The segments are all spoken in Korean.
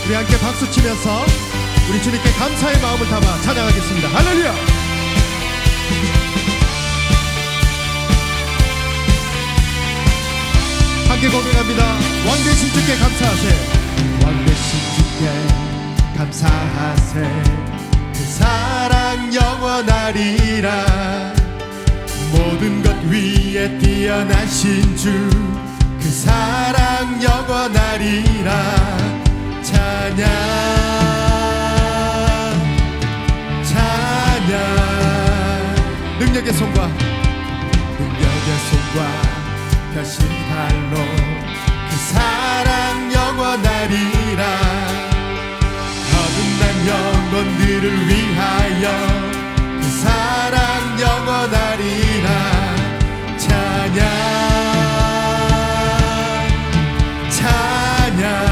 우리 함께 박수 치면서 우리 주님께 감사의 마음을 담아 찬양하겠습니다. 할렐루야. 함께 고백합니다. 왕 되신 주께 감사하세. 왕 되신 주께 감사하세. 그 사랑 영원하리라. 모든 것 위에 뛰어나신 주 그 사랑 영원하리라. 찬양 찬양. 능력의 손과 펴신 팔로 그 사랑 영원하리라. 거듭난 영혼들을 위하여 그 사랑 영원하리라. 찬양 찬양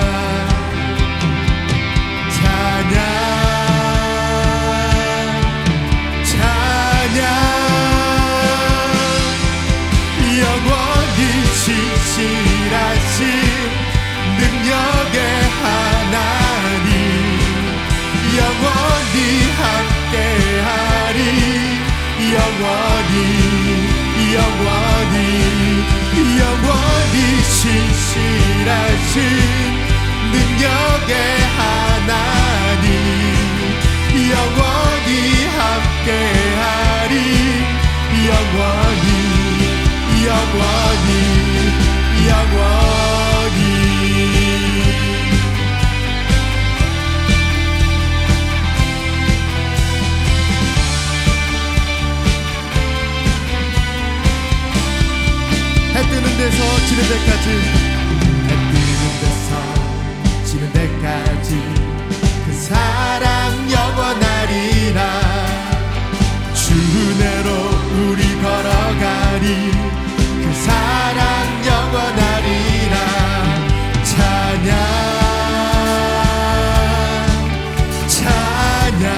신실하신 능력의 하나님 영원히 함께하리. 영원히 신실하신 능력의 하나님 영원히 함께하리. 영원히 해 뜨는 데서 지는 데까지, 해 뜨는 데서 지는 데까지 그 사랑 영원하리라. 주 은혜로 우리 걸어가리. 그 사랑 영원하리라. 찬양 찬양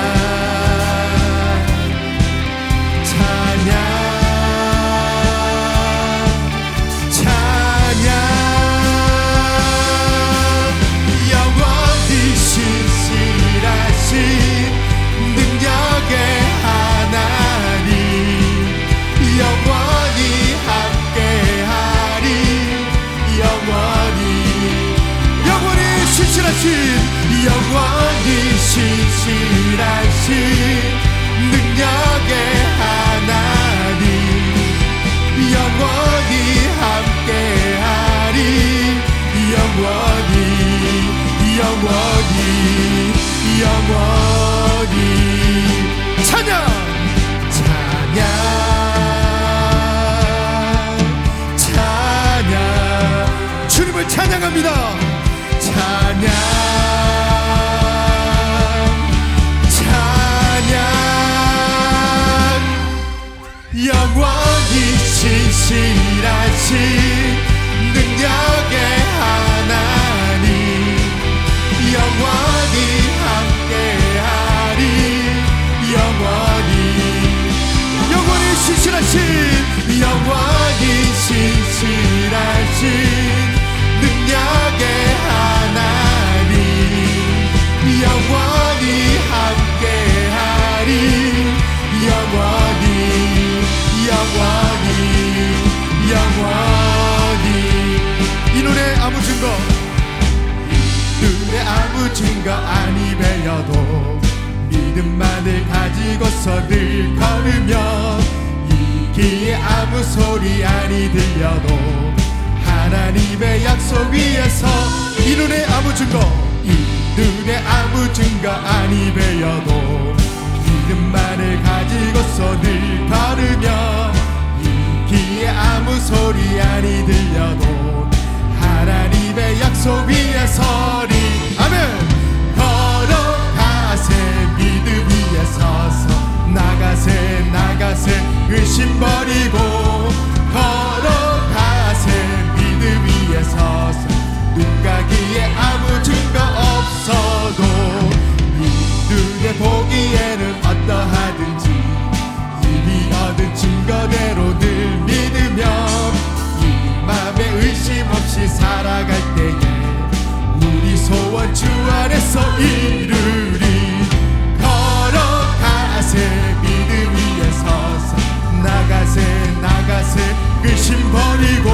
찬양 찬양. 영원히 신실하신 능력의 하나님 영원히 함께하리. 영원히 신실하신 능력의 하나님 영원히 함께하리. 영원히 찬양 찬양 찬양. 주님을 찬양합니다. 찬양 찬양. 영원히 신실하신 능력의 하나님 영원히 함께하리. 영원히 신실하신 능력의 하나님 영원히 함께하리. 이 노래 아무 증거 아니 배여도 믿음만을 가지고서 늘 걸으며 이 귀에 아무 소리 아니 들려도 하나님의 약속 위에서 이 눈에 아무 증거 아니 배여도 믿음만을 가지고서 늘 걸으며 이 귀에 아무 소리 아니 들려도 하나님의 약속 위에 서리. 아멘. 걸어가세 믿음 위에 서서 나가세 의심 버리고 걸어가세 믿음 위에 서서 눈가기에 아무 증거 없어도 이 눈에 보기에는 어떠하든지 이미 얻은 증거대로 늘 믿으며 이 맘에 의심 없이 살아갈 때에 우리 소원 영원 주 안에서 이루리. 걸어가세 믿음 위에 서서 나가세 나가세 의심 버리고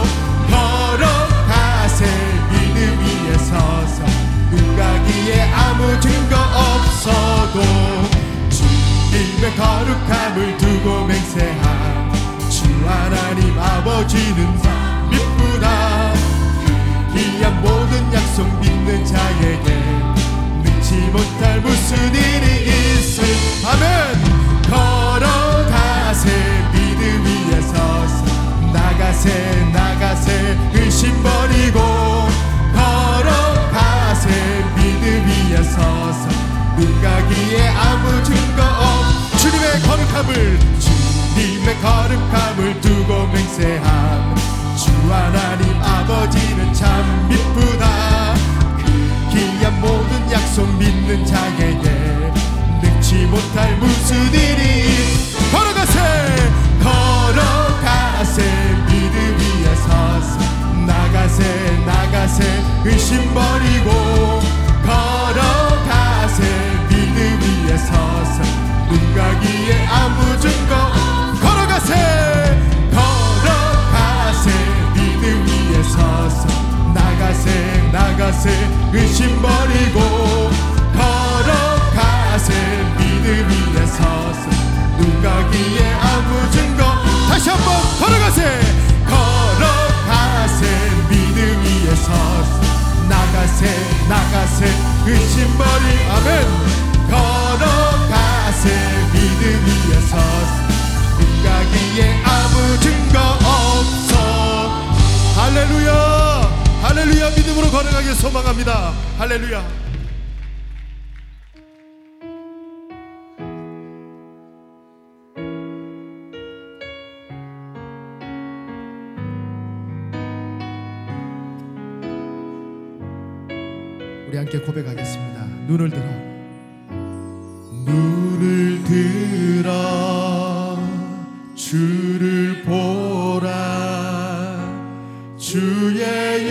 걸어가세 믿음 위에 서서 눈 가기에 아무 증거 없어도 주님의 거룩함을 두고 맹세함. 주 하나님 아버지는 믿구나. 귀한 모든 약속 믿는 자에게 능치 못할 무슨 일이 있을. 아멘. 걸어가세 믿음 위에 서서 나가세 나가세 의심 버리고 걸어가세 믿음 위에 서서 눈 가기에 아무 증거 없. 주님의 거룩함을 주님의 거룩함을 두고 맹세함. 주 하나님 아버지는 참 믿구나. 그 귀한 모든 약속 믿는 자에게 능치 못할 무슨 일이. 걸어가세 걸어가세 믿음 위에 서서 나가세 나가세 의심 버리고 걸어가세 믿음 위에 서서 눈 가기에 아무 증거. 걸어가세 걸어가세 믿음 위에 서서 나가세 나가세 의심 버리고 걸어가세 믿음 위에 서서 눈 가기에 아무 증거. 다시 한번 걸어가세 걸어가세 믿음 위에 서서 나가세 나가세 의심 버리. 아멘. 걸어가세 믿음 위에 서서 눈 가기에 아무 증거 없어. 할렐루야 할렐루야. 믿음으로 걸어가길 소망합니다. 할렐루야. 우리 함께 고백하겠습니다. 눈을 들어 눈을 들어 주를 보라. 주의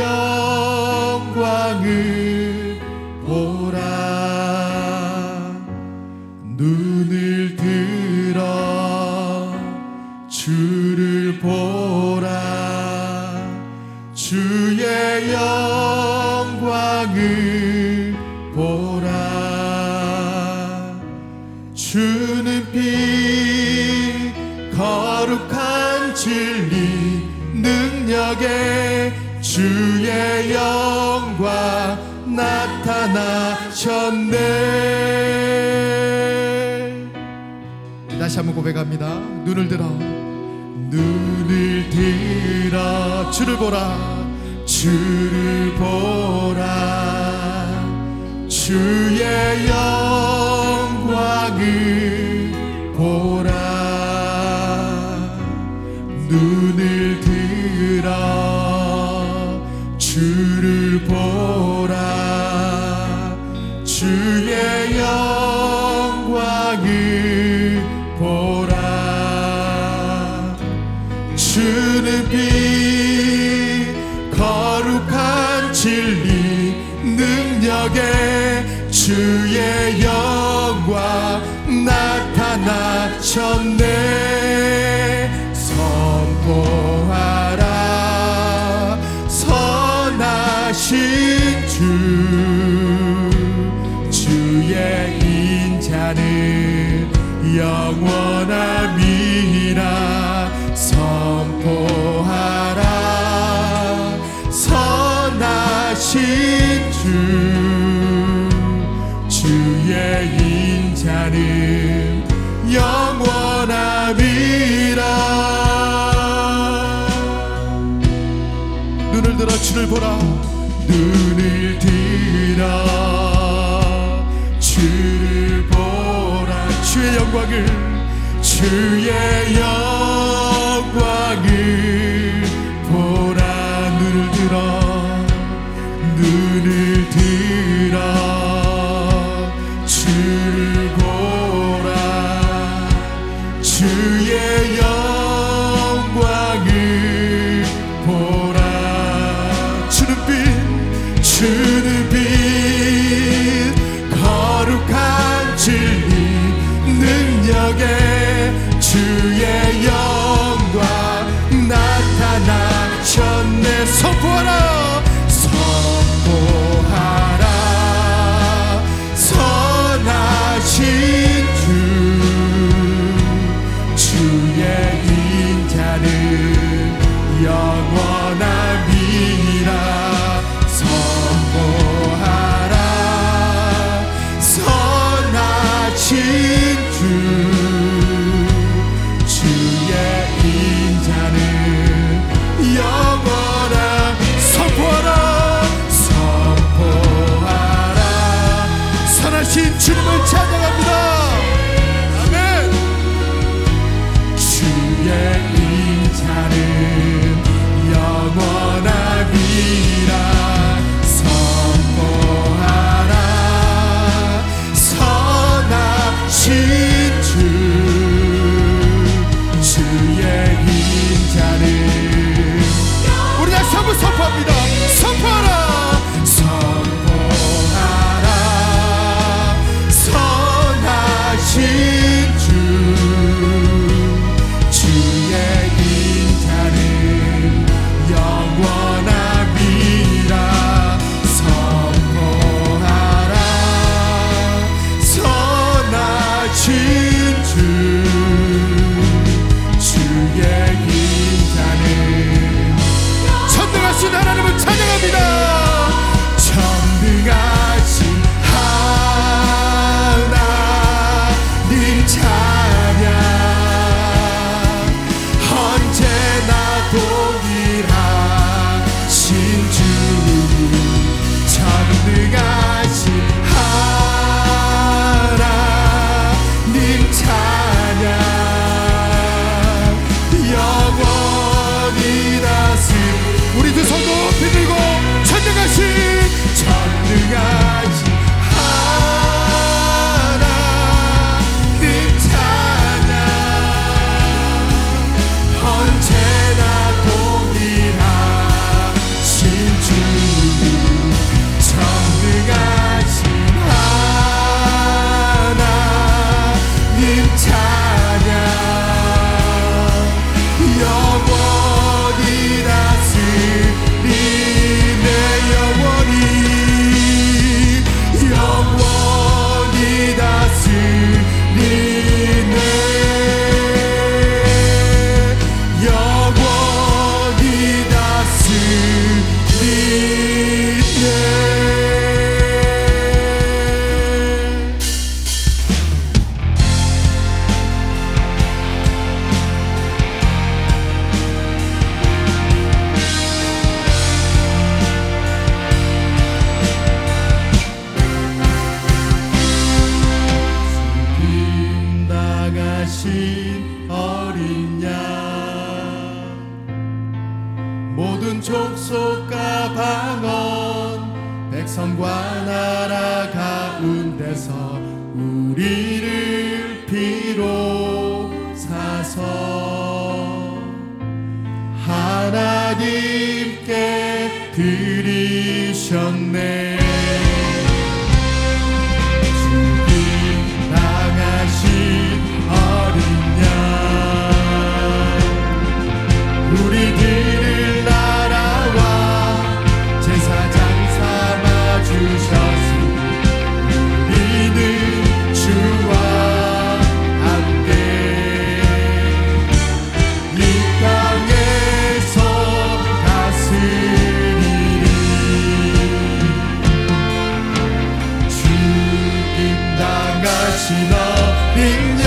영광을 보라. 눈을 들어 주를 보라. 주의 영광을 보라. 주는 피 거룩한 진리 능력에 주의 영광 나타나셨네. 다시 한번 고백합니다. 눈을 들어 눈을 들어 주를 보라. 주를 보라. 주의 영광을 보라. 눈을 들어 주를 보라. 주의 영광을 보라. 주는 비 거룩한 진리 능력에 주의 영광 나타나셨네. 선포하라 선하신 주의 인자는 영원함이라. 선포하라 선하신 주의 인자는 영원함이라. 눈을 들어 주를 보라. 눈을 들어 주를 보라. 주의 영광을 주의 영광을 보라. 눈을 들어 눈을 들어 주를 보라. 주의 영광을 보라. 주는 빛 선포하라 선포하라 선하신 주 주의 인자는 영원함이라 선포하라 선하신 주 주의 인자는 영원함 선포하라 선포하라 선하신 주님을 찬양합니다. 아멘. 주의 인자는 영원함이라 선포하라 선하신 주 주의 인자는 우리 다시 한번 선포합니다. 선포하라 선포하라 선하신 주 주의 인자는 영원함이라 선포하라 선하신 주 주의 인자는 전능하신 하나님을 찬양합니다. 전능하신 하나님 찬양 언제나 동일하신 주 전능하신 하나님 찬양 영원히 다스 우리 두 손 높이 들고 전능하신 하나님 찬양 언제나 동일하신 주 전능하신 하나님 찬양 영원히 다스리네 영원히 다스리네 영원히 나가신 어린 양 모든 족속과 방언 백성과 나라 가운데서 우리를 비로사서 하나님께 드리셨네. 우리들을 나라와 제사장 삼아 주셨으니 우리는 주와 함께 이 땅에서 다스리리. 죽임당하신 어린 양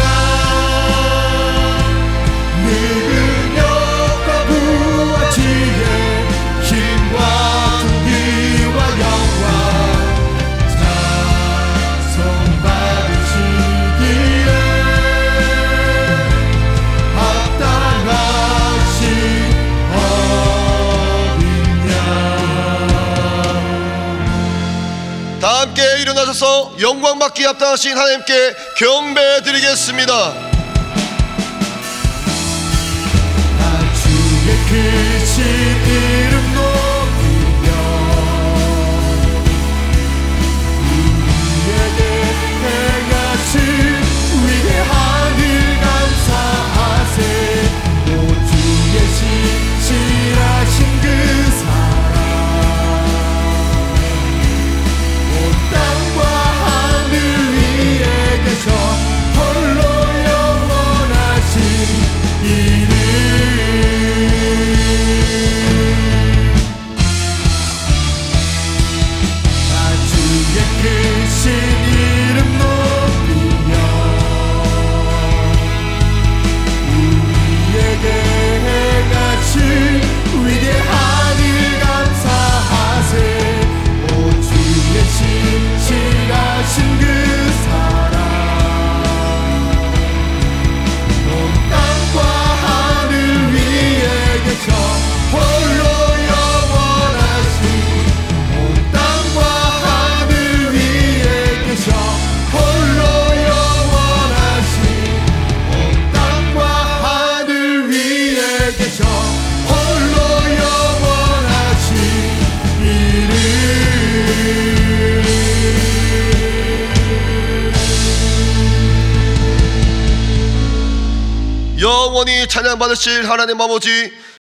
다 함께 일어나셔서 영광받기 합당하신 하나님께 경배드리겠습니다. 주의 크신 이름 높이며 우리에게 행하신 위대한 일 감사하세. 오 주의 신실하신 그 사랑 영원히 찬양받으실 하나님 아버지,